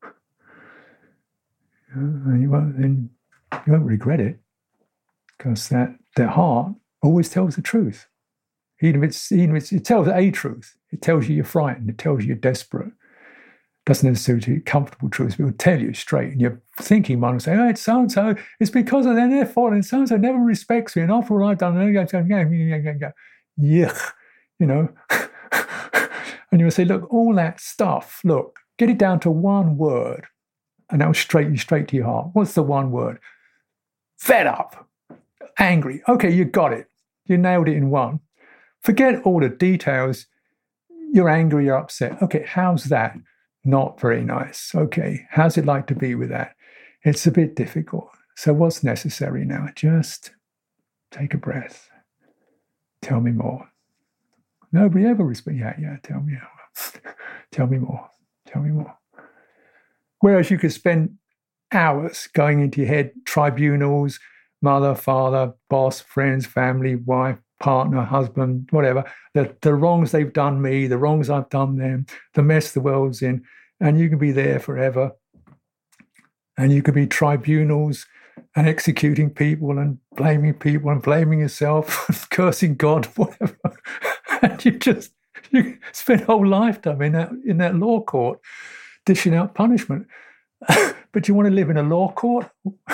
S4: And you won't, then you won't regret it because that, that heart always tells the truth. Even if, it's, even if it's, it tells a truth. It tells you you're frightened. It tells you you're desperate. Doesn't necessarily tell you comfortable truths, but it'll tell you straight. And your thinking mind will say, oh, it's so-and-so. It's because of their fault. And so-and-so never respects me. And after all I've done, yuck, you know. And you'll say, look, all that stuff, look, get it down to one word. And that'll straight you straight to your heart. What's the one word? Fed up. Angry. Okay, you got it. You nailed it in one. Forget all the details. You're angry, you're upset. Okay, how's that? Not very nice. Okay, how's it like to be with that? It's a bit difficult. So what's necessary now? Just take a breath. Tell me more. Nobody ever responds. Yeah, yeah, tell me more. Tell me more. Tell me more. Whereas you could spend hours going into your head, tribunals, mother, father, boss, friends, family, wife, partner, husband, whatever, the, the wrongs they've done me, the wrongs I've done them, the mess the world's in, and you can be there forever. And you could be tribunals and executing people and blaming people and blaming yourself, and cursing God, whatever. And you just you spend a whole lifetime in that in that law court dishing out punishment. But you want to live in a law court?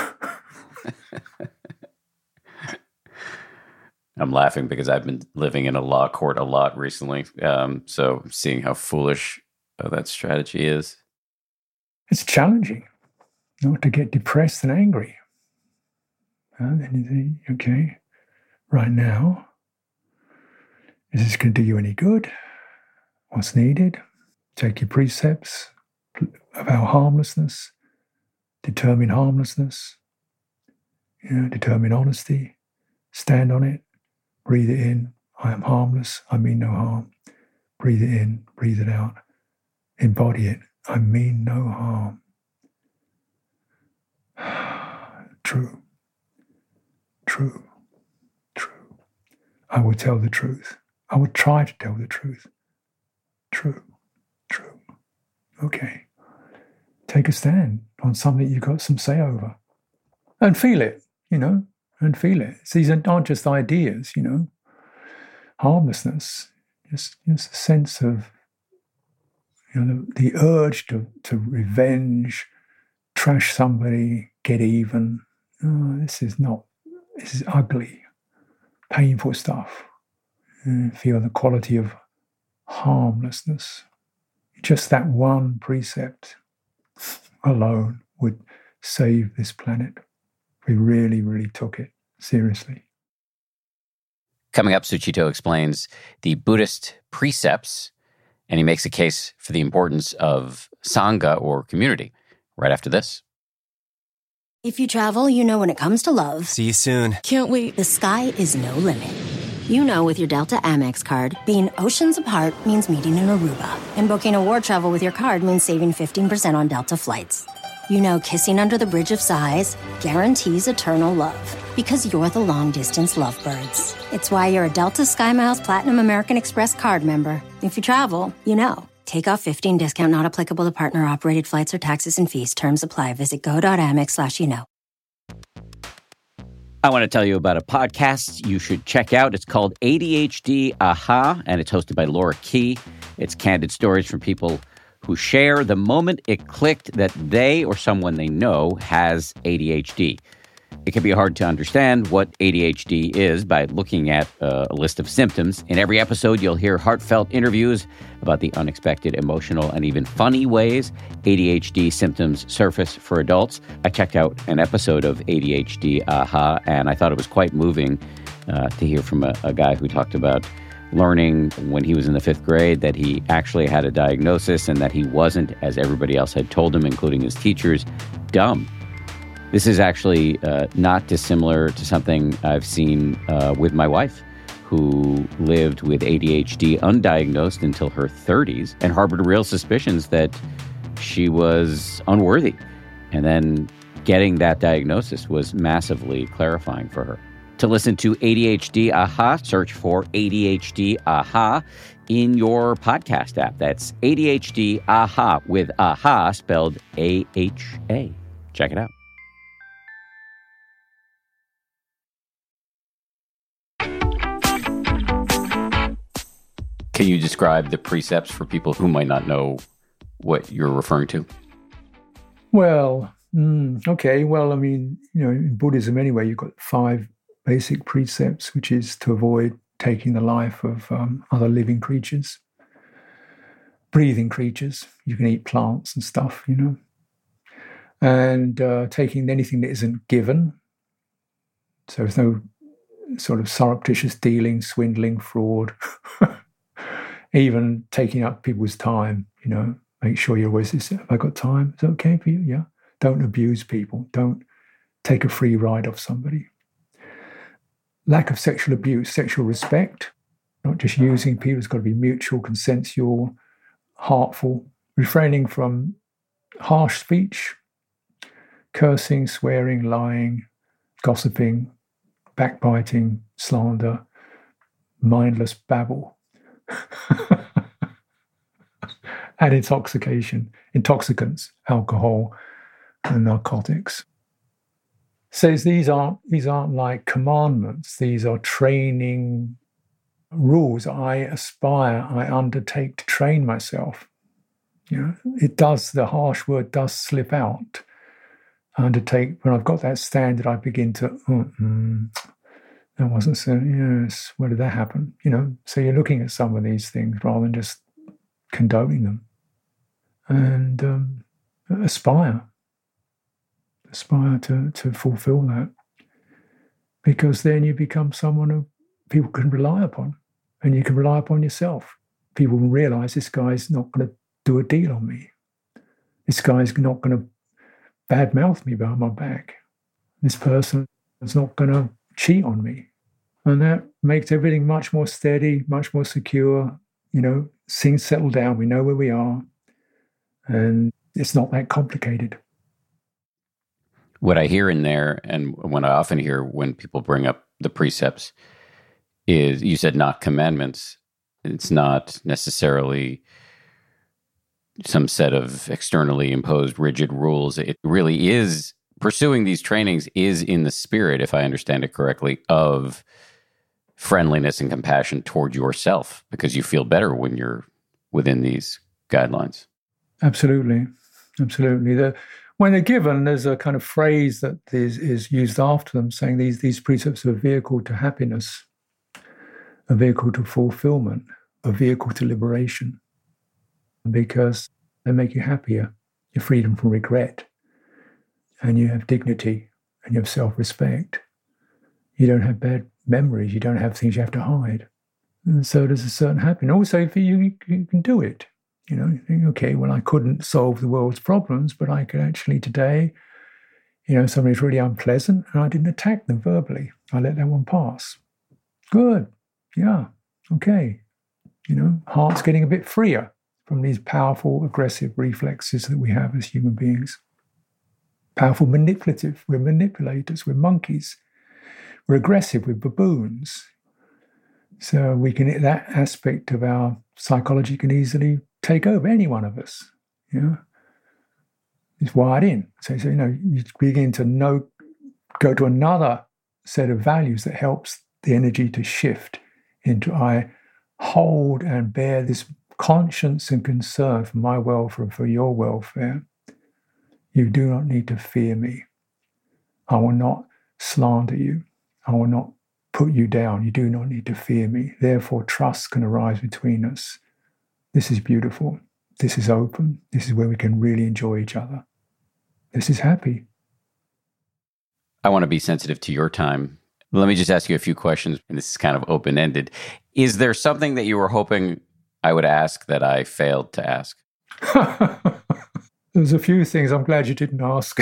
S1: I'm laughing because I've been living in a law court a lot recently. Um, so I'm seeing how foolish uh, that strategy is.
S4: It's challenging not to get depressed and angry. Uh, then you think, okay, right now, is this going to do you any good? What's needed? Take your precepts about harmlessness, determine harmlessness, you know, determine honesty, stand on it, breathe it in. I am harmless, I mean no harm. Breathe it in, breathe it out, embody it. I mean no harm. True, true, true. I will tell the truth. I will try to tell the truth. True, true. Okay. Take a stand on something you've got some say over. And feel it, you know, and feel it. So these aren't just ideas, you know. Harmlessness, just, just a sense of, you know, the, the urge to, to revenge, trash somebody, get even. Oh, this is not, this is ugly, painful stuff. And feel the quality of harmlessness. Just that one precept alone would save this planet if we really, really took it seriously.
S1: Coming up, Suchito explains the Buddhist precepts, and he makes a case for the importance of Sangha or community right after this.
S2: If you travel, you know when it comes to love.
S3: See you soon.
S5: Can't wait.
S2: The sky is no limit. You know with your Delta Amex card, being oceans apart means meeting in Aruba. And booking a war travel with your card means saving fifteen percent on Delta flights. You know kissing under the Bridge of Sighs guarantees eternal love. Because you're the long-distance lovebirds. It's why you're a Delta SkyMiles Platinum American Express card member. If you travel, you know. Take off fifteen discount not applicable to partner-operated flights or taxes and fees. Terms apply. Visit go.amex slash you know.
S1: I want to tell you about a podcast you should check out. It's called A D H D Aha, and it's hosted by Laura Key. It's candid stories from people who share the moment it clicked that they or someone they know has A D H D. It can be hard to understand what A D H D is by looking at uh, a list of symptoms. In every episode, you'll hear heartfelt interviews about the unexpected, emotional, and even funny ways A D H D symptoms surface for adults. I checked out an episode of A D H D Aha, and I thought it was quite moving uh, to hear from a, a guy who talked about learning when he was in the fifth grade that he actually had a diagnosis and that he wasn't, as everybody else had told him, including his teachers, dumb. This is actually uh, not dissimilar to something I've seen uh, with my wife, who lived with A D H D undiagnosed until her thirties and harbored real suspicions that she was unworthy. And then getting that diagnosis was massively clarifying for her. To listen to A D H D Aha, search for A D H D Aha in your podcast app. That's A D H D Aha with Aha spelled A H A. Check it out. Can you describe the precepts for people who might not know what you're referring to?
S4: Well, mm, okay. Well, I mean, you know, in Buddhism anyway, you've got five basic precepts, which is to avoid taking the life of um, other living creatures, breathing creatures. You can eat plants and stuff, you know, and uh, taking anything that isn't given. So there's no sort of surreptitious dealing, swindling, fraud. Even taking up people's time, you know, make sure you're always, have I got time? Is it okay for you? Yeah. Don't abuse people. Don't take a free ride off somebody. Lack of sexual abuse, sexual respect, not just using people. It's got to be mutual, consensual, heartful. Refraining from harsh speech, cursing, swearing, lying, gossiping, backbiting, slander, mindless babble. And intoxication, intoxicants, alcohol, and narcotics. Says these aren't these aren't like commandments. These are training rules. I aspire, I undertake to train myself. You know, it does, the harsh word does slip out. I undertake, when I've got that standard, I begin to, oh, mm, that wasn't so, yes, where did that happen? You know, so you're looking at some of these things rather than just condoning them. And um, aspire. Aspire to, to fulfill that. Because then you become someone who people can rely upon. And you can rely upon yourself. People will realize this guy's not going to do a deal on me. This guy's not going to badmouth me behind my back. This person is not going to cheat on me. And that makes everything much more steady, much more secure. You know, things settle down. We know where we are. And it's not that complicated.
S1: What I hear in there, and what I often hear when people bring up the precepts, is, you said not commandments. It's not necessarily some set of externally imposed rigid rules. It really is, pursuing these trainings is in the spirit, if I understand it correctly, of friendliness and compassion toward yourself, because you feel better when you're within these guidelines.
S4: Absolutely. Absolutely. The, when they're given, there's a kind of phrase that is, is used after them, saying these, these precepts are a vehicle to happiness, a vehicle to fulfillment, a vehicle to liberation, because they make you happier. You're freedom from regret, and you have dignity, and you have self-respect. You don't have bad memories. You don't have things you have to hide. And so there's a certain happiness. Also, for you, you can do it. You know, you think, okay, well, I couldn't solve the world's problems, but I could actually today, you know, somebody's really unpleasant, and I didn't attack them verbally. I let that one pass. Good. Yeah, okay. You know, heart's getting a bit freer from these powerful, aggressive reflexes that we have as human beings. Powerful, manipulative. We're manipulators. We're monkeys. We're aggressive. We're baboons. So we can, that aspect of our psychology can easily take over any one of us. You know, it's wired in. So, so you know, you begin to know, go to another set of values that helps the energy to shift into, I hold and bear this conscience and concern for my welfare and for your welfare. You do not need to fear me. I will not slander you. I will not put you down. You do not need to fear me. Therefore, trust can arise between us. This is beautiful. This is open. This is where we can really enjoy each other. This is happy.
S1: I want to be sensitive to your time. Let me just ask you a few questions, and this is kind of open-ended. Is there something that you were hoping I would ask that I failed to ask?
S4: There's a few things I'm glad you didn't ask.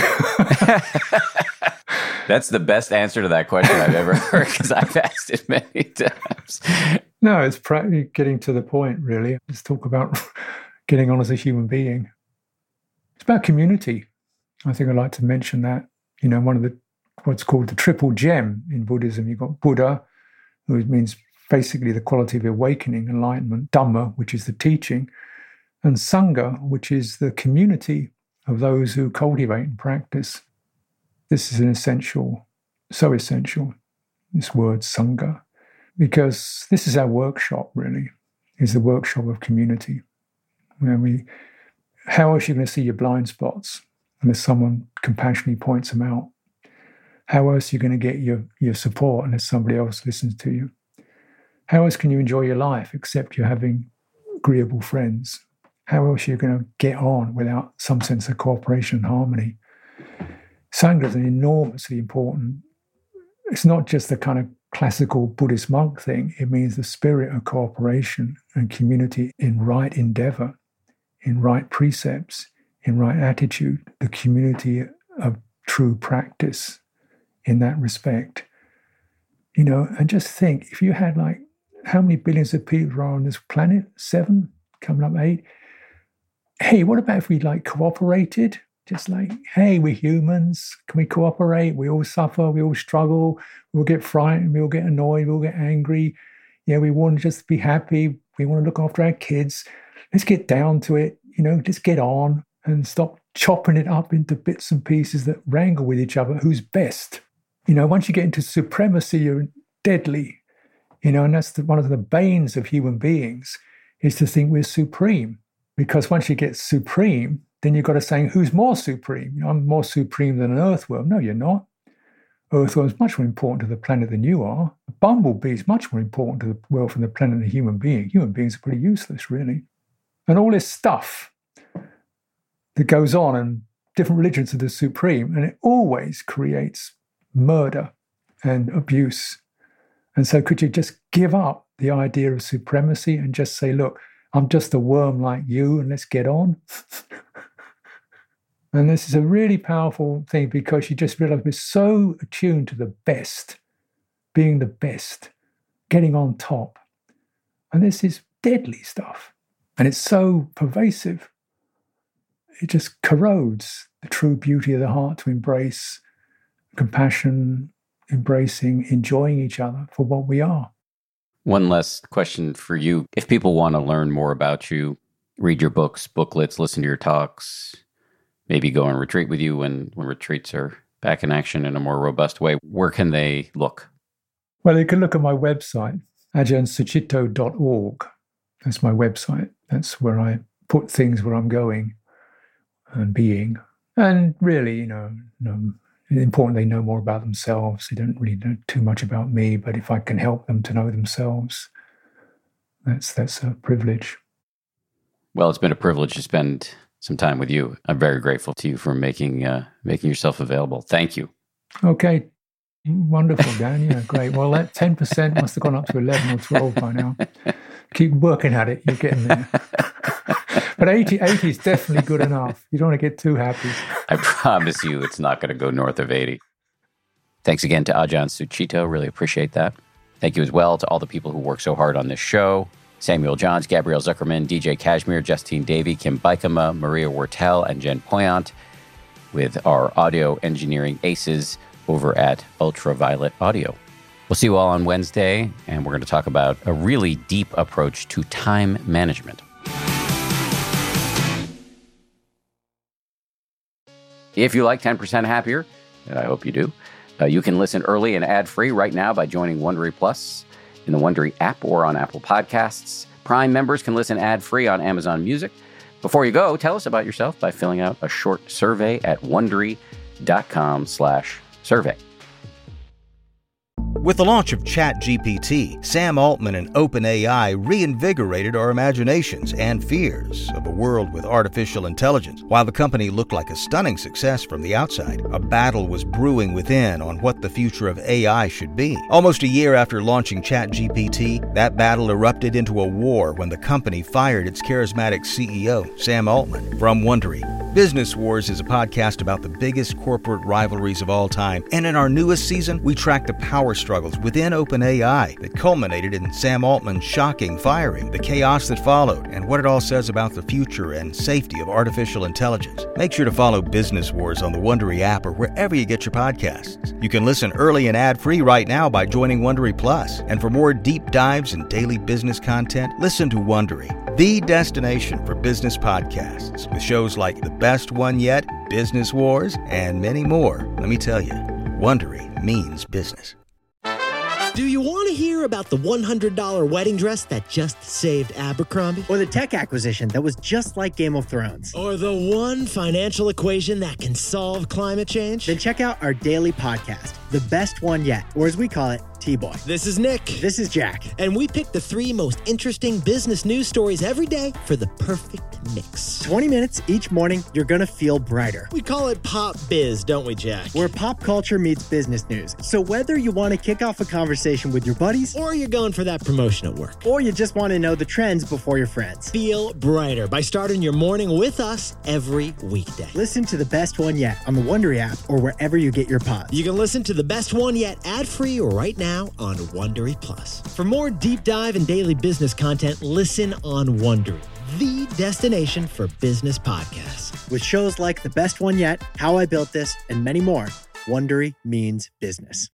S1: That's the best answer to that question I've ever heard, because I've asked it many times.
S4: No, it's practically getting to the point, really. Let's talk about getting on as a human being. It's about community. I think I'd like to mention that. You know, one of the, what's called the triple gem in Buddhism, you've got Buddha, who means basically the quality of awakening, enlightenment, Dhamma, which is the teaching, and Sangha, which is the community of those who cultivate and practice. This is an essential, so essential, this word Sangha, because this is our workshop, really, is the workshop of community, where we, how else are you going to see your blind spots unless someone compassionately points them out? How else are you going to get your, your support unless somebody else listens to you? How else can you enjoy your life except you're having agreeable friends? How else are you going to get on without some sense of cooperation and harmony? Sangha is an enormously important, it's not just the kind of classical Buddhist monk thing. It means the spirit of cooperation and community in right endeavor, in right precepts, in right attitude, the community of true practice in that respect. You know, and just think, if you had like, how many billions of people are on this planet? Seven? Coming up eight? Hey, what about if we like cooperated? Just like, hey, we're humans. Can we cooperate? We all suffer. We all struggle. We all get frightened. We all get annoyed. We all get angry. Yeah, we want to just be happy. We want to look after our kids. Let's get down to it. You know, just get on and stop chopping it up into bits and pieces that wrangle with each other. Who's best? You know, once you get into supremacy, you're deadly. You know, and that's the, one of the banes of human beings is to think we're supreme. Because once you get supreme, then you've got to say, who's more supreme? You know, I'm more supreme than an earthworm. No, you're not. Earthworm's much more important to the planet than you are. A bumblebee is much more important to the world from the planet than a human being. Human beings are pretty useless, really. And all this stuff that goes on, and different religions are the supreme, and it always creates murder and abuse. And so could you just give up the idea of supremacy and just say, look, I'm just a worm like you, and let's get on? And this is a really powerful thing, because you just realize we're so attuned to the best, being the best, getting on top. And this is deadly stuff. And it's so pervasive. It just corrodes the true beauty of the heart to embrace compassion, embracing, enjoying each other for what we are.
S1: One last question for you. If people want to learn more about you, read your books, booklets, listen to your talks, maybe go and retreat with you when, when retreats are back in action in a more robust way, where can they look?
S4: Well, you can look at my website, ajahn sucitto dot org. That's my website. That's where I put things where I'm going and being. And really, you know, you know, it's important they know more about themselves. They don't really know too much about me, but if I can help them to know themselves, that's that's a privilege.
S1: Well, it's been a privilege to spend some time with you. I'm very grateful to you for making uh, making yourself available. Thank you.
S4: Okay. Wonderful, Dan. Yeah, great. Well, that ten percent must have gone up to eleven or twelve by now. Keep working at it. You're getting there. But eighty, eighty is definitely good enough. You don't want to get too happy.
S1: I promise you it's not going to go north of eighty. Thanks again to Ajahn Sucitto. Really appreciate that. Thank you as well to all the people who work so hard on this show. Samuel Johns, Gabrielle Zuckerman, D J Kashmir, Justine Davey, Kim Bikema, Maria Wortel, and Jen Poyant, with our audio engineering aces over at Ultraviolet Audio. We'll see you all on Wednesday, and we're going to talk about a really deep approach to time management. If you like ten percent Happier, and I hope you do, uh, you can listen early and ad-free right now by joining Wondery Plus in the Wondery app or on Apple Podcasts. Prime members can listen ad-free on Amazon Music. Before you go, tell us about yourself by filling out a short survey at wondery.com slash survey.
S3: With the launch of ChatGPT, Sam Altman and OpenAI reinvigorated our imaginations and fears of a world with artificial intelligence. While the company looked like a stunning success from the outside, a battle was brewing within on what the future of A I should be. Almost a year after launching ChatGPT, that battle erupted into a war when the company fired its charismatic C E O, Sam Altman. From Wondery, Business Wars is a podcast about the biggest corporate rivalries of all time, and in our newest season, we track the power struggles within OpenAI that culminated in Sam Altman's shocking firing, the chaos that followed, and what it all says about the future and safety of artificial intelligence. Make sure to follow Business Wars on the Wondery app or wherever you get your podcasts. You can listen early and ad-free right now by joining Wondery Plus. And for more deep dives and daily business content, listen to Wondery, the destination for business podcasts, with shows like The Best One Yet, Business Wars, and many more. Let me tell you, Wondery means business.
S5: Do you want to hear about the one hundred dollars wedding dress that just saved Abercrombie?
S6: Or the tech acquisition that was just like Game of Thrones?
S5: Or the one financial equation that can solve climate change?
S6: Then check out our daily podcast, The Best One Yet, or as we call it, T-Boy.
S5: This is Nick.
S6: This is Jack.
S5: And we pick the three most interesting business news stories every day for the perfect mix.
S6: twenty minutes each morning, you're going to feel brighter.
S5: We call it Pop Biz, don't we, Jack?
S6: Where pop culture meets business news. So whether you want to kick off a conversation with your buddies,
S5: or you're going for that promotion at work,
S6: or you just want to know the trends before your friends,
S5: feel brighter by starting your morning with us every weekday.
S6: Listen to The Best One Yet on the Wondery app or wherever you get your pods.
S5: You can listen to The Best One Yet ad-free right now on Wondery Plus. For more deep dive and daily business content, listen on Wondery, the destination for business podcasts.
S6: With shows like The Best One Yet, How I Built This, and many more, Wondery means business.